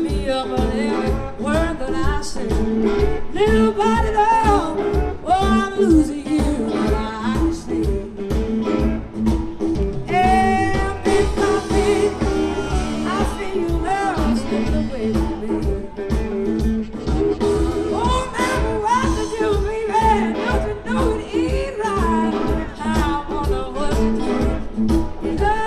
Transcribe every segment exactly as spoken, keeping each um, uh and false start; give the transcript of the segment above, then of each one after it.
me up on every word that I say. Little body love, oh, I'm losing you, but I can see. Every copy, I feel you love slipping away from me. Oh, man, what to do, baby? Don't you know it ain't right? I wonder what to do. You know,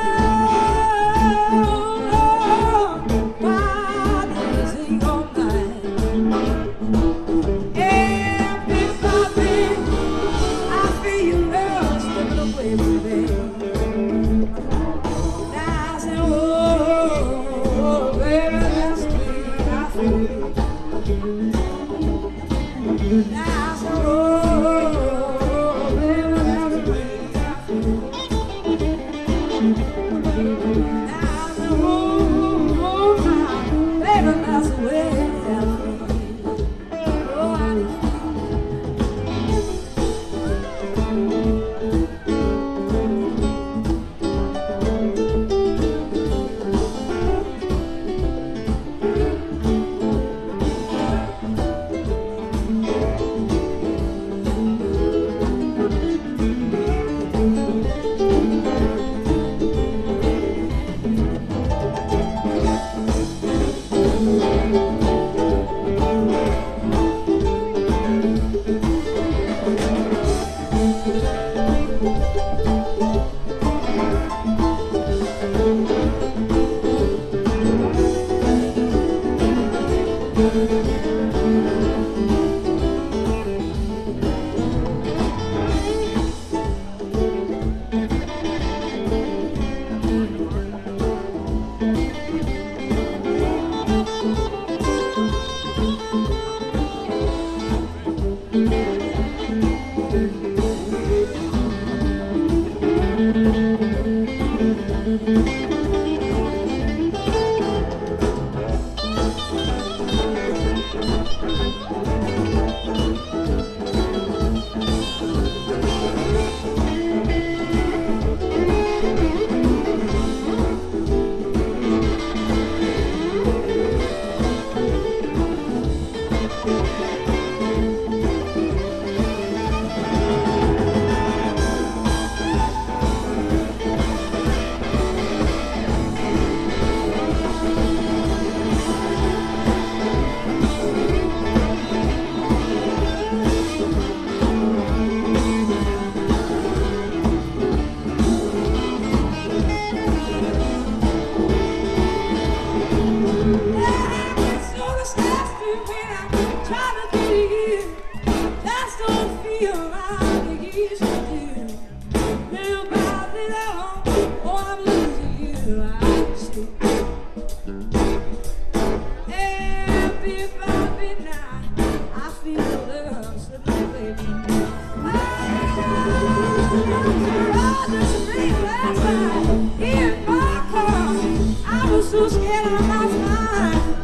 so scared of my mind.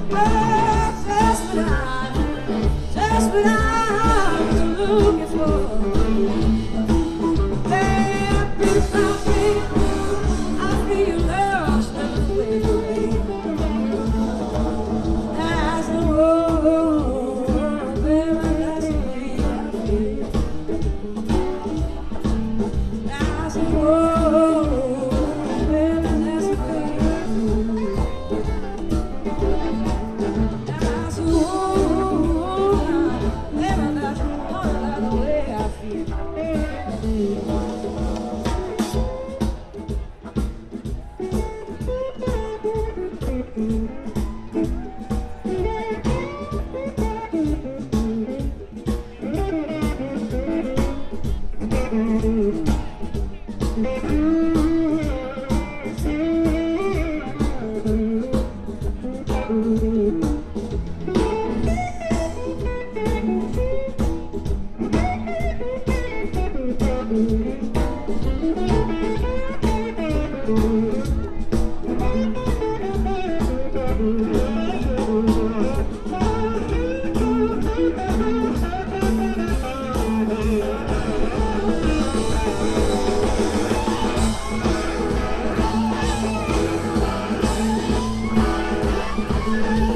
Oh, just what I, just what I was looking for. Every time I feel love slipping away from me. That's the world, baby, that's the way I feel. That's the world, baby, that's the way I feel. That's the world, baby, that's the way I feel. Thank you.